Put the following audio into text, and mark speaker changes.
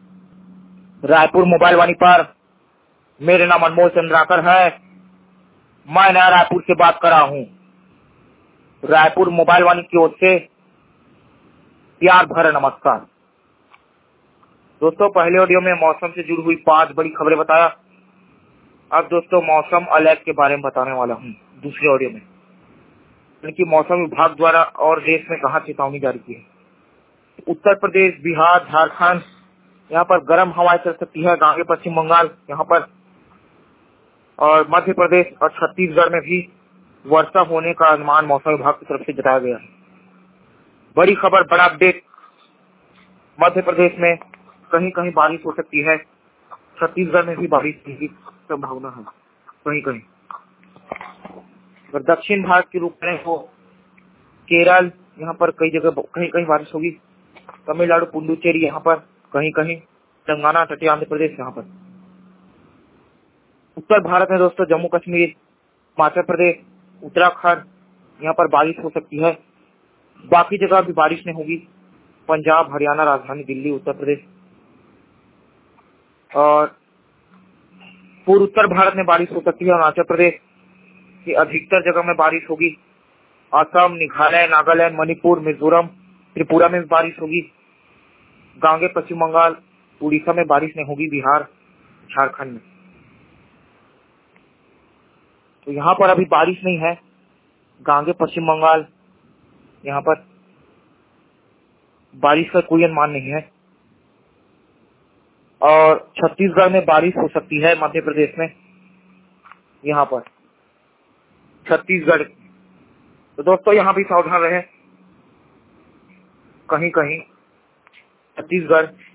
Speaker 1: Raipur mobile वाणी पर मेरे नाम अनमोल चंद्राकर है। मैं नया रायपुर से बात कर रहा हूँ। रायपुर मोबाइल वाणी की ओर से प्यार भरा नमस्कार। दोस्तों, पहले ऑडियो में मौसम से जुड़ी हुई 5 बड़ी खबरें बताया। अब दोस्तों मौसम अलर्ट के बारे में बताने वाला हूँ दूसरे ऑडियो में, यानी मौसम विभाग द्वारा और देश में कहाँ चेतावनी जारी की है। उत्तर प्रदेश, बिहार, झारखंड, यहाँ पर गर्म हवाएं चल सकती है। आगे पश्चिम बंगाल यहाँ पर और मध्य प्रदेश और छत्तीसगढ़ में भी वर्षा होने का अनुमान मौसम विभाग की तरफ से जताया गया है। बड़ी खबर, बड़ा अपडेट, मध्य प्रदेश में कहीं कहीं बारिश हो सकती है। छत्तीसगढ़ में भी बारिश की संभावना है कहीं कहीं। अगर दक्षिण भारत की रुख करें तो केरल यहाँ पर कई जगह कहीं कहीं बारिश होगी। तमिलनाडु, पुडुचेरी यहाँ पर कहीं कहीं, तेलंगाना, तटीय आंध्र प्रदेश यहाँ पर। उत्तर भारत में दोस्तों जम्मू कश्मीर, हिमाचल प्रदेश, उत्तराखंड यहाँ पर बारिश हो सकती है। बाकी जगह भी बारिश नहीं होगी। पंजाब, हरियाणा, राजधानी दिल्ली, उत्तर प्रदेश और पूर्व उत्तर भारत में बारिश हो सकती है। अरुणाचल प्रदेश की अधिकतर जगह में बारिश होगी। असम, मेघालय, नागालैंड, मणिपुर, मिजोरम, त्रिपुरा में भी बारिश होगी। गांगे पश्चिम बंगाल, उड़ीसा में बारिश नहीं होगी। बिहार, झारखंड में तो यहाँ पर अभी बारिश नहीं है। गांगे पश्चिम बंगाल यहाँ पर बारिश का कोई अनुमान नहीं है। और छत्तीसगढ़ में बारिश हो सकती है। मध्य प्रदेश में यहाँ पर छत्तीसगढ़, तो दोस्तों यहाँ भी सावधान रहे। कहीं कहीं छत्तीसगढ़,